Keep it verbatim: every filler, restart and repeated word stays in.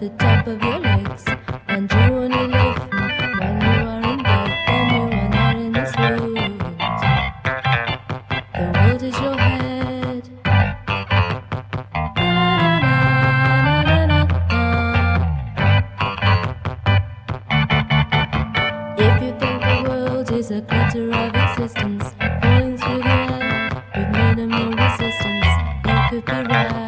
the top of your legs, and you only live when you are in bed, then you are not in this world. The world is your head. If you think the world is a glitter of existence, falling through the air with minimal resistance, you could be right.